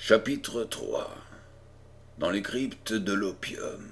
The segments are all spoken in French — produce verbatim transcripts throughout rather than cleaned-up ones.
Chapitre trois. Dans les cryptes de l'opium.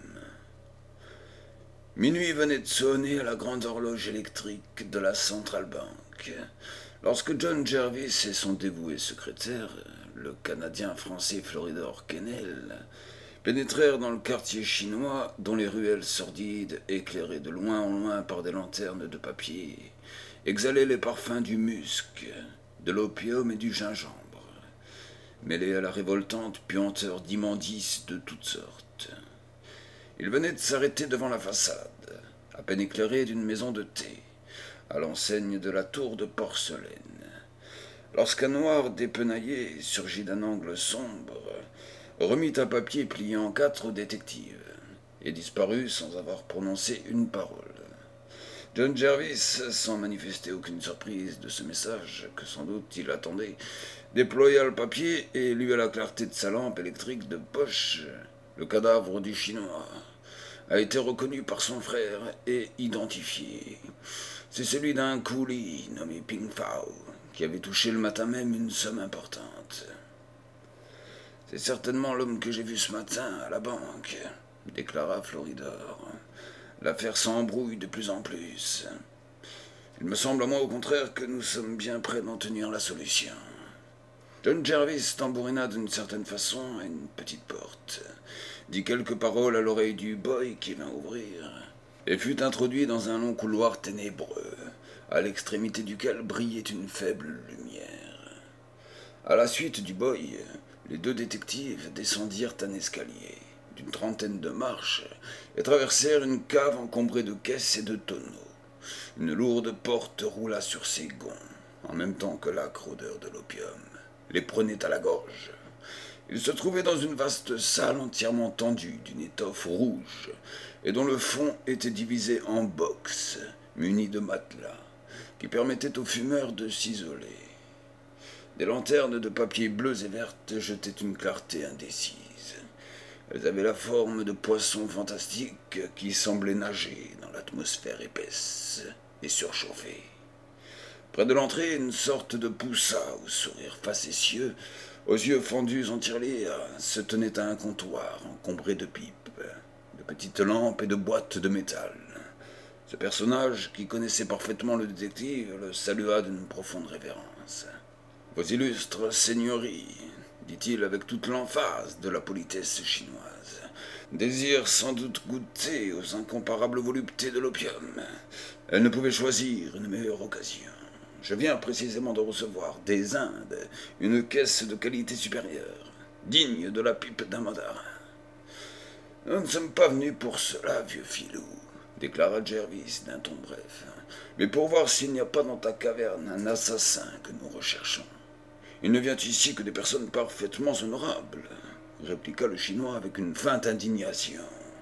Minuit venait de sonner à la grande horloge électrique de la Central Bank, lorsque John Jervis et son dévoué secrétaire, le Canadien-Français Floridor Kennel, pénétrèrent dans le quartier chinois dont les ruelles sordides, éclairées de loin en loin par des lanternes de papier, exhalaient les parfums du musc, de l'opium et du gingembre, mêlés à la révoltante puanteur d'immondices de toutes sortes. Il venait de s'arrêter devant la façade, à peine éclairée d'une maison de thé, à l'enseigne de la tour de porcelaine, lorsqu'un noir dépenaillé, surgit d'un angle sombre, remit un papier plié en quatre au détective, et disparut sans avoir prononcé une parole. John Jervis, sans manifester aucune surprise de ce message que sans doute il attendait, déploya le papier et lut à la clarté de sa lampe électrique de poche. Le cadavre du Chinois a été reconnu par son frère et identifié. C'est celui d'un coulis nommé Ping Fao, qui avait touché le matin même une somme importante. « C'est certainement l'homme que j'ai vu ce matin à la banque », déclara Floridor. « L'affaire s'embrouille de plus en plus. Il me semble à moi au contraire que nous sommes bien près d'en tenir la solution. » John Jervis tambourina d'une certaine façon à une petite porte, dit quelques paroles à l'oreille du boy qui vint ouvrir, et fut introduit dans un long couloir ténébreux, à l'extrémité duquel brillait une faible lumière. À la suite du boy, les deux détectives descendirent un escalier d'une trentaine de marches et traversèrent une cave encombrée de caisses et de tonneaux. Une lourde porte roula sur ses gonds, en même temps que l'âcre odeur de l'opium les prenait à la gorge. Ils se trouvaient dans une vaste salle entièrement tendue d'une étoffe rouge et dont le fond était divisé en box munis de matelas qui permettaient aux fumeurs de s'isoler. Des lanternes de papier bleus et vertes jetaient une clarté indécise. Elles avaient la forme de poissons fantastiques qui semblaient nager dans l'atmosphère épaisse et surchauffée. Près de l'entrée, une sorte de poussa au sourire facétieux, aux yeux fendus en tirelire, se tenait à un comptoir encombré de pipes, de petites lampes et de boîtes de métal. Ce personnage, qui connaissait parfaitement le détective, le salua d'une profonde révérence. « Vos illustres seigneuries, dit-il avec toute l'emphase de la politesse chinoise, désirent sans doute goûter aux incomparables voluptés de l'opium. Elle ne pouvait choisir une meilleure occasion. Je viens précisément de recevoir des Indes une caisse de qualité supérieure, digne de la pipe d'un mandarin. Nous ne sommes pas venus pour cela, vieux filou, déclara Jervis d'un ton bref, mais pour voir s'il n'y a pas dans ta caverne un assassin que nous recherchons. Il ne vient ici que des personnes parfaitement honorables, répliqua le Chinois avec une feinte indignation.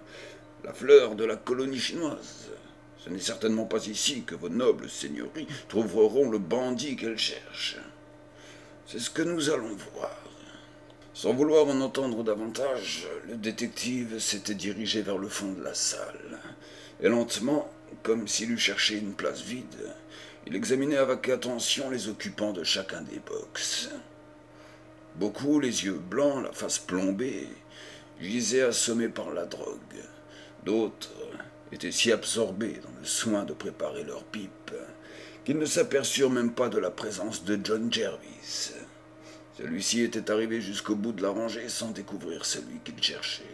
La fleur de la colonie chinoise. Ce n'est certainement pas ici que vos nobles seigneuries trouveront le bandit qu'elles cherchent. C'est ce que nous allons voir. » Sans vouloir en entendre davantage, le détective s'était dirigé vers le fond de la salle, et lentement, comme s'il eût cherché une place vide, il examinait avec attention les occupants de chacun des box. Beaucoup, les yeux blancs, la face plombée, gisaient assommés par la drogue. D'autres étaient si absorbés dans le soin de préparer leurs pipes qu'ils ne s'aperçurent même pas de la présence de John Jervis. Celui-ci était arrivé jusqu'au bout de la rangée sans découvrir celui qu'il cherchait.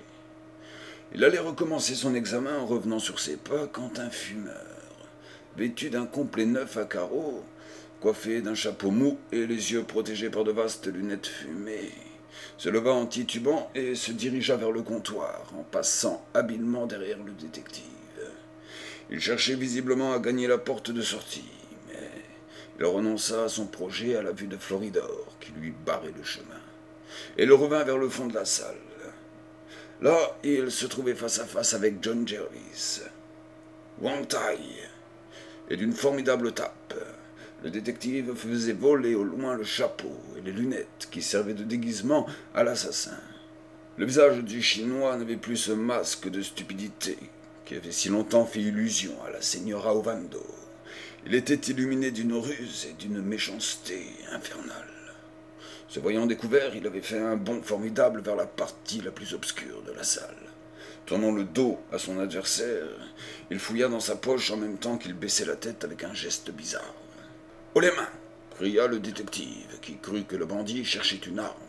Il allait recommencer son examen en revenant sur ses pas quand un fumeur, vêtu d'un complet neuf à carreaux, coiffé d'un chapeau mou et les yeux protégés par de vastes lunettes fumées, se leva en titubant et se dirigea vers le comptoir en passant habilement derrière le détective. Il cherchait visiblement à gagner la porte de sortie, mais il renonça à son projet à la vue de Floridor qui lui barrait le chemin, et le revint vers le fond de la salle. Là, il se trouvait face à face avec John Jervis. Wang Tai, et d'une formidable tape, le détective faisait voler au loin le chapeau et les lunettes qui servaient de déguisement à l'assassin. Le visage du Chinois n'avait plus ce masque de stupidité qui avait si longtemps fait illusion à la señora Ovando. Il était illuminé d'une ruse et d'une méchanceté infernale. Se voyant découvert, il avait fait un bond formidable vers la partie la plus obscure de la salle. Tournant le dos à son adversaire, il fouilla dans sa poche en même temps qu'il baissait la tête avec un geste bizarre. « Haut les mains !» cria le détective, qui crut que le bandit cherchait une arme.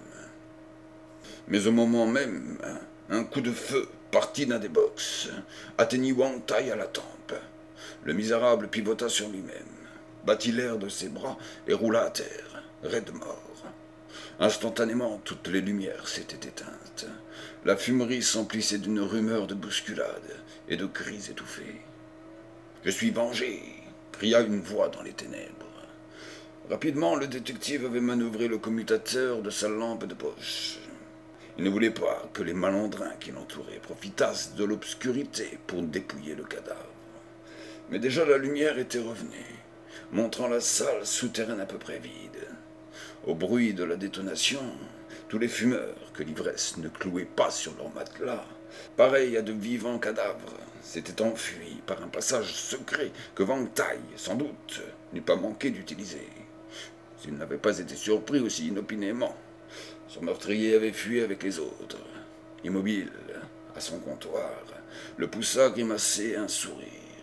Mais au moment même, un coup de feu parti d'un des box atteignit Wang Tai à la tempe. Le misérable pivota sur lui-même, battit l'air de ses bras et roula à terre, raide mort. Instantanément, toutes les lumières s'étaient éteintes. La fumerie s'emplissait d'une rumeur de bousculade et de cris étouffés. « Je suis vengé !» cria une voix dans les ténèbres. Rapidement, le détective avait manœuvré le commutateur de sa lampe de poche. Il ne voulait pas que les malandrins qui l'entouraient profitassent de l'obscurité pour dépouiller le cadavre. Mais déjà la lumière était revenue, montrant la salle souterraine à peu près vide. Au bruit de la détonation, tous les fumeurs que l'ivresse ne clouait pas sur leur matelas, pareils à de vivants cadavres, s'étaient enfuis par un passage secret que Wang Tai, sans doute, n'eût pas manqué d'utiliser. S'il n'avait pas été surpris aussi inopinément, son meurtrier avait fui avec les autres. Immobile, à son comptoir, le poussa grimacer un sourire.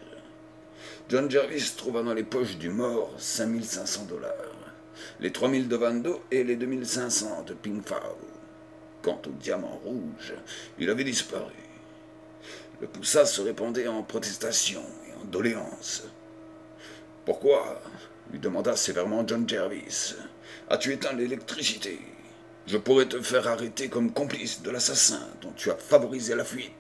John Jervis trouva dans les poches du mort cinq mille cinq cents dollars, les trois mille de Vando et les deux mille cinq cents de Ping Fao. Quant au diamant rouge, il avait disparu. Le poussa se répandait en protestations et en doléances. « Pourquoi ?» lui demanda sévèrement John Jervis. « As-tu éteint l'électricité ? Je pourrais te faire arrêter comme complice de l'assassin dont tu as favorisé la fuite. »«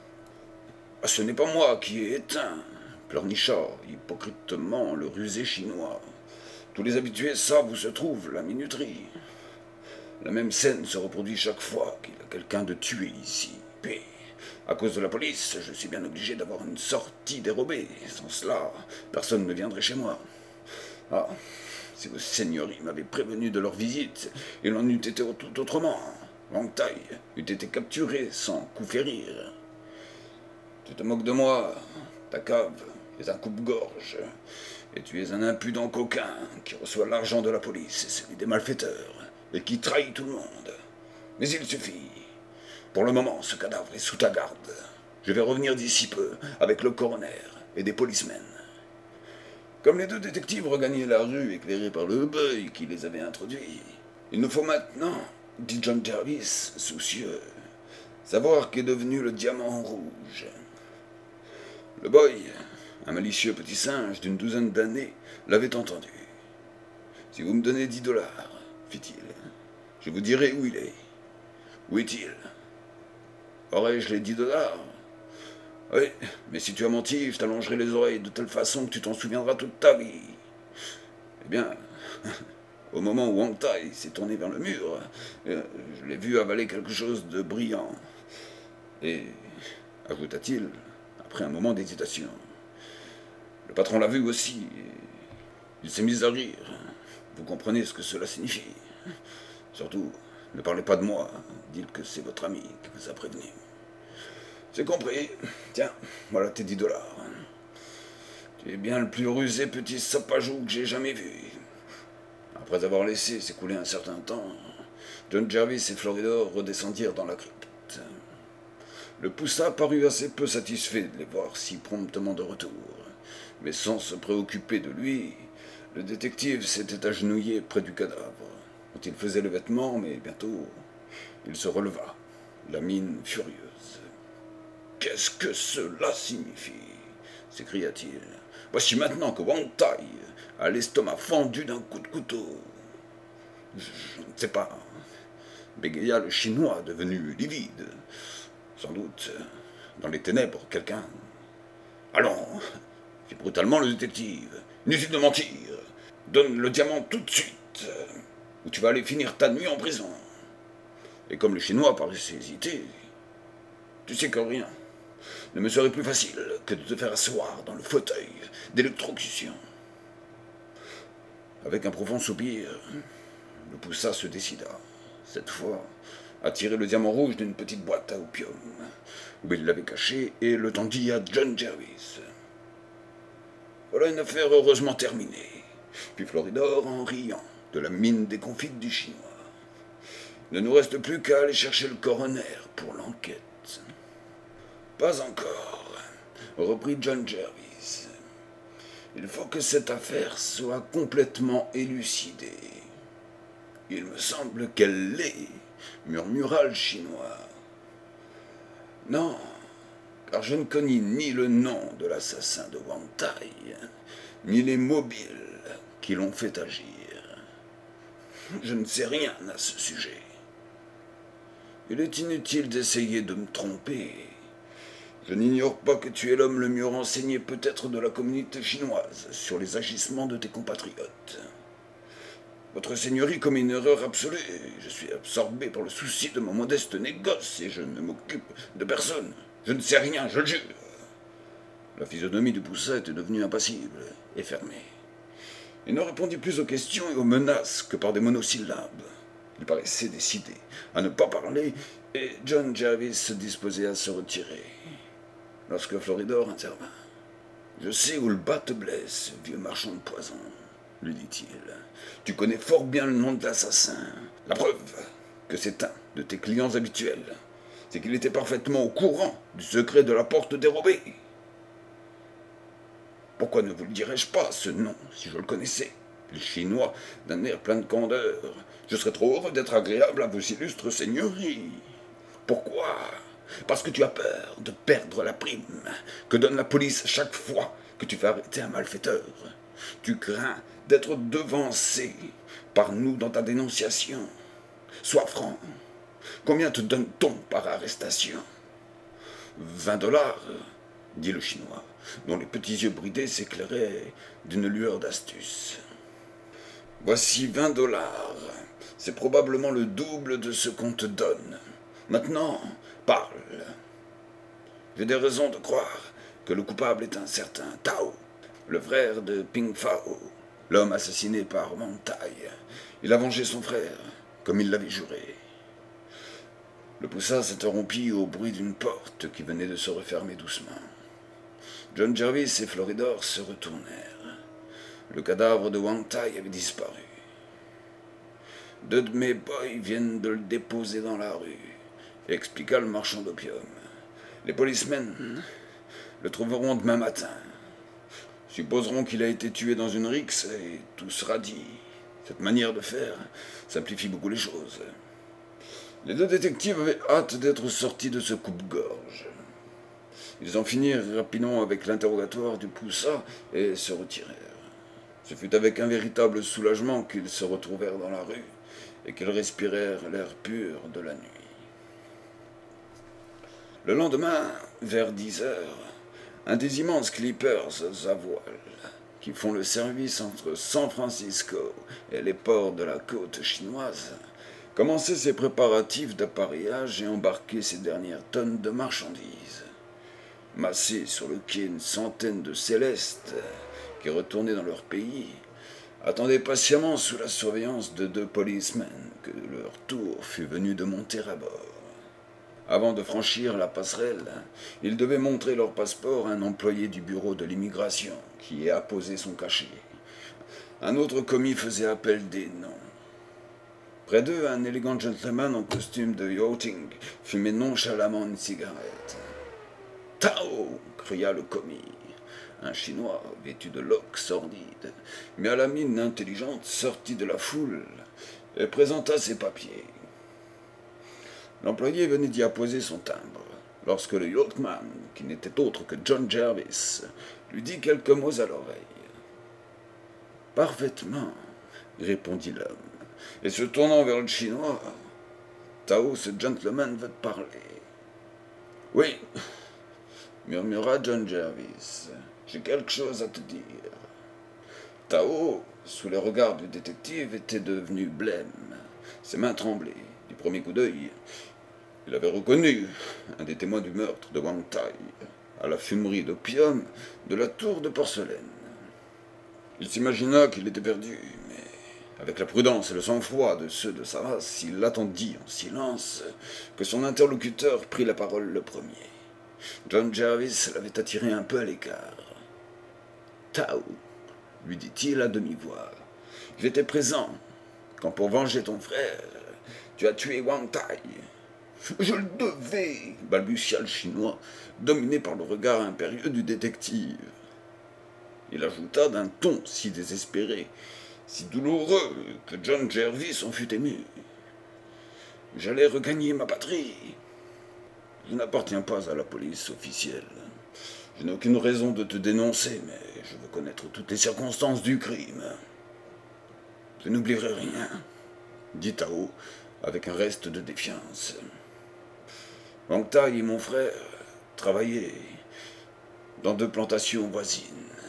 Ah, ce n'est pas moi qui ai éteint, » pleurnicha hypocritement le rusé chinois. « Tous les habitués savent où se trouve la minuterie. La même scène se reproduit chaque fois qu'il y a quelqu'un de tué ici. Puis, à cause de la police, je suis bien obligé d'avoir une sortie dérobée. Sans cela, personne ne viendrait chez moi. Ah, si vos seigneuries m'avaient prévenu de leur visite, il en eût été tout autrement. Wang Tai eût été capturé sans coup férir. Tu te moques de moi, ta cave est un coupe-gorge, et tu es un impudent coquin qui reçoit l'argent de la police et celui des malfaiteurs, et qui trahit tout le monde. Mais il suffit. Pour le moment, ce cadavre est sous ta garde. Je vais revenir d'ici peu avec le coroner et des policemen. » Comme les deux détectives regagnaient la rue éclairée par le bœil qui les avait introduits, « Il nous faut maintenant, dit John Jervis, soucieux, savoir qu'est devenu le diamant rouge. » Le boy, un malicieux petit singe d'une douzaine d'années, l'avait entendu. « Si vous me donnez dix dollars, fit-il, je vous dirai où il est. Où est-il ? Aurais-je les dix dollars ? Oui, mais si tu as menti, je t'allongerai les oreilles de telle façon que tu t'en souviendras toute ta vie. Eh bien, au moment où Wang Tai s'est tourné vers le mur, je l'ai vu avaler quelque chose de brillant. Et, ajouta-t-il, après un moment d'hésitation, le patron l'a vu aussi. Il s'est mis à rire. Vous comprenez ce que cela signifie. Surtout, ne parlez pas de moi. Dites que c'est votre ami qui vous a prévenu. C'est compris. Tiens, voilà tes dix dollars. Tu es bien le plus rusé petit sapajou que j'ai jamais vu. Après avoir laissé s'écouler un certain temps, John Jervis et Floridor redescendirent dans la crypte. Le poussa parut assez peu satisfait de les voir si promptement de retour, mais sans se préoccuper de lui, le détective s'était agenouillé près du cadavre, dont il faisait le vêtement, mais bientôt il se releva, la mine furieuse. « Qu'est-ce que cela signifie ?» s'écria-t-il. « Voici maintenant que Wang Tai a l'estomac fendu d'un coup de couteau. »« Je, je ne sais pas. » bégaya le Chinois devenu livide. Sans doute, dans les ténèbres, quelqu'un... « Allons !» fit brutalement le détective. « Inutile de mentir. Donne le diamant tout de suite, ou tu vas aller finir ta nuit en prison. » Et comme le Chinois paraissait hésiter, « Tu sais que rien ne me serait plus facile que de te faire asseoir dans le fauteuil d'électrocution. » Avec un profond soupir, le poussa se décida, cette fois, à tirer le diamant rouge d'une petite boîte à opium, où il l'avait caché, et le tendit à John Jervis. Voilà une affaire heureusement terminée, puis Floridor en riant de la mine déconfite du Chinois. Ne nous reste plus qu'à aller chercher le coroner pour l'enquête. Pas encore, reprit John Jervis. Il faut que cette affaire soit complètement élucidée. Il me semble qu'elle l'est, murmura le Chinois. Non, car je ne connais ni le nom de l'assassin de Wang Tai, ni les mobiles qui l'ont fait agir. Je ne sais rien à ce sujet. Il est inutile d'essayer de me tromper. Je n'ignore pas que tu es l'homme le mieux renseigné peut-être de la communauté chinoise sur les agissements de tes compatriotes. Votre seigneurie commet une erreur absolue. Je suis absorbé par le souci de mon modeste négoce et je ne m'occupe de personne. Je ne sais rien, je le jure. La physionomie du poussa était devenue impassible et fermée. Il ne répondit plus aux questions et aux menaces que par des monosyllabes. Il paraissait décidé à ne pas parler et John Jervis se disposait à se retirer. Lorsque Floridor intervint. « Je sais où le bas te blesse, vieux marchand de poison, » lui dit-il. « Tu connais fort bien le nom de l'assassin. La preuve que c'est un de tes clients habituels, c'est qu'il était parfaitement au courant du secret de la porte dérobée. Pourquoi ne vous le dirais-je pas, ce nom, si je le connaissais? Le Chinois, d'un air plein de candeur. Je serais trop heureux d'être agréable à vos illustres seigneuries. Pourquoi? Parce que tu as peur de perdre la prime que donne la police chaque fois que tu fais arrêter un malfaiteur. Tu crains d'être devancé par nous dans ta dénonciation. Sois franc. Combien te donne-t-on par arrestation? Vingt dollars, dit le Chinois, dont les petits yeux bridés s'éclairaient d'une lueur d'astuce. Voici vingt dollars. C'est probablement le double de ce qu'on te donne. Maintenant, parle. J'ai des raisons de croire que le coupable est un certain Tao, le frère de Ping Fao, l'homme assassiné par Wang Tai. Il a vengé son frère, comme il l'avait juré. Le poussa s'interrompit au bruit d'une porte qui venait de se refermer doucement. John Jervis et Floridor se retournèrent. Le cadavre de Wang Tai avait disparu. Deux de mes boys viennent de le déposer dans la rue, expliqua le marchand d'opium. Les policemen le trouveront demain matin. Supposeront qu'il a été tué dans une rixe et tout sera dit. Cette manière de faire simplifie beaucoup les choses. Les deux détectives avaient hâte d'être sortis de ce coupe-gorge. Ils en finirent rapidement avec l'interrogatoire du poussa et se retirèrent. Ce fut avec un véritable soulagement qu'ils se retrouvèrent dans la rue et qu'ils respirèrent l'air pur de la nuit. Le lendemain, vers dix heures, un des immenses clippers à voile qui font le service entre San Francisco et les ports de la côte chinoise commençait ses préparatifs d'appareillage et embarquait ses dernières tonnes de marchandises. Massés sur le quai une centaine de célestes qui retournaient dans leur pays, attendaient patiemment sous la surveillance de deux policemen que leur tour fut venu de monter à bord. Avant de franchir la passerelle, ils devaient montrer leur passeport à un employé du bureau de l'immigration qui y apposait son cachet. Un autre commis faisait appel des noms. Près d'eux, un élégant gentleman en costume de yachting fumait nonchalamment une cigarette. « Tao !» cria le commis. Un Chinois, vêtu de loques sordides, mais à la mine intelligente, sortit de la foule et présenta ses papiers. L'employé venait d'y apposer son timbre, lorsque le yachtman, qui n'était autre que John Jervis, lui dit quelques mots à l'oreille. « Parfaitement, » répondit l'homme, et se tournant vers le Chinois, « Tao, ce gentleman veut te parler. »« Oui, » murmura John Jervis, « j'ai quelque chose à te dire. » Tao, sous les regards du détective, était devenu blême. Ses mains tremblaient. Du premier coup d'œil, il avait reconnu un des témoins du meurtre de Wang Tai, à la fumerie d'opium de la tour de porcelaine. Il s'imagina qu'il était perdu, mais avec la prudence et le sang-froid de ceux de sa race, il attendit en silence que son interlocuteur prît la parole le premier. John Jervis l'avait attiré un peu à l'écart. « Tao », lui dit-il à demi-voix, « j'étais présent quand, pour venger ton frère, Tu as tué Wang Tai. Je le devais, balbutia le Chinois, dominé par le regard impérieux du détective. Il ajouta d'un ton si désespéré, si douloureux, que John Jervis en fut ému. J'allais regagner ma patrie. Je n'appartiens pas à la police officielle. Je n'ai aucune raison de te dénoncer, mais je veux connaître toutes les circonstances du crime. Je n'oublierai rien, dit Tao, avec un reste de défiance. Wang Tai et mon frère travaillaient dans deux plantations voisines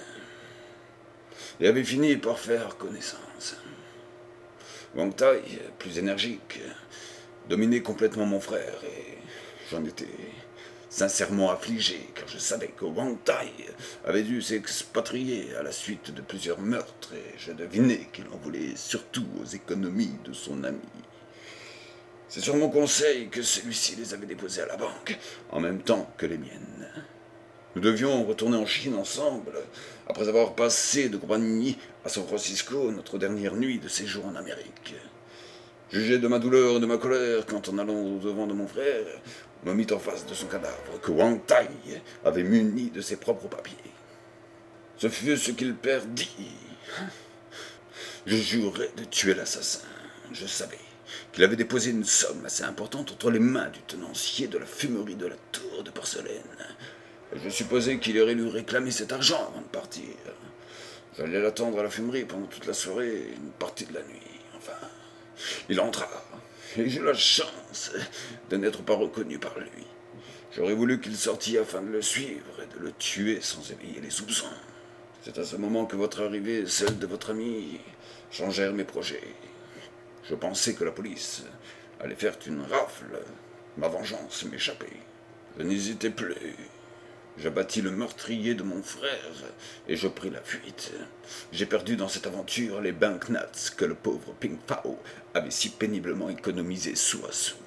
et avaient fini par faire connaissance. Wang Tai, plus énergique, dominait complètement mon frère et j'en étais sincèrement affligé car je savais que Wang Tai avait dû s'expatrier à la suite de plusieurs meurtres et je devinais qu'il en voulait surtout aux économies de son ami. C'est sur mon conseil que celui-ci les avait déposés à la banque, en même temps que les miennes. Nous devions retourner en Chine ensemble, après avoir passé de compagnie à San Francisco notre dernière nuit de séjour en Amérique. Jugé de ma douleur et de ma colère quand, en allant au-devant de mon frère, on me mit en face de son cadavre, que Wang Tai avait muni de ses propres papiers. Ce fut ce qu'il perdit. Je jurais de tuer l'assassin. Je savais qu'il avait déposé une somme assez importante entre les mains du tenancier de la fumerie de la tour de porcelaine. Et je supposais qu'il irait lui réclamer cet argent avant de partir. J'allais l'attendre à la fumerie pendant toute la soirée et une partie de la nuit. Enfin, il entra, et j'eus la chance de n'être pas reconnu par lui. J'aurais voulu qu'il sortît afin de le suivre et de le tuer sans éveiller les soupçons. C'est à ce moment que votre arrivée et celle de votre ami changèrent mes projets. Je pensais que la police allait faire une rafle. Ma vengeance m'échappait. Je n'hésitais plus. J'abattis le meurtrier de mon frère et je pris la fuite. J'ai perdu dans cette aventure les banknotes que le pauvre Ping Pao avait si péniblement économisés sou à sou.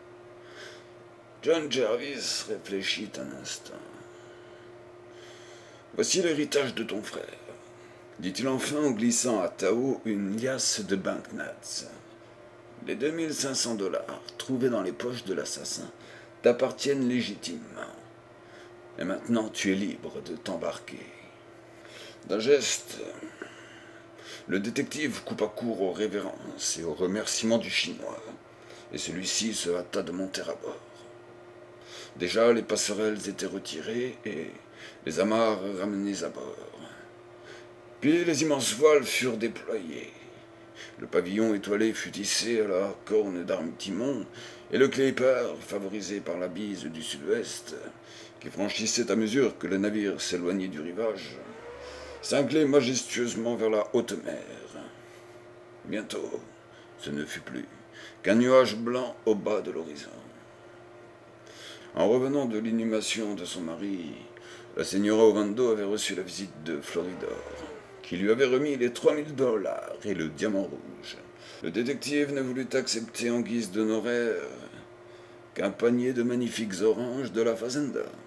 John Jervis réfléchit un instant. Voici l'héritage de ton frère, dit-il enfin en glissant à Tao une liasse de banknotes. Les deux mille cinq cents dollars trouvés dans les poches de l'assassin t'appartiennent légitimement. Et maintenant tu es libre de t'embarquer. D'un geste, le détective coupa court aux révérences et aux remerciements du Chinois, et celui-ci se hâta de monter à bord. Déjà les passerelles étaient retirées et les amarres ramenées à bord. Puis les immenses voiles furent déployées. Le pavillon étoilé fut hissé à la corne d'Artimon, et le Clipper, favorisé par la bise du sud-ouest, qui franchissait à mesure que le navire s'éloignait du rivage, cinglait majestueusement vers la haute mer. Bientôt, ce ne fut plus qu'un nuage blanc au bas de l'horizon. En revenant de l'inhumation de son mari, la señora Ovando avait reçu la visite de Floridor, qui lui avait remis les trois mille dollars et le diamant rouge. Le détective ne voulut accepter en guise d'honoraire qu'un panier de magnifiques oranges de la fazenda.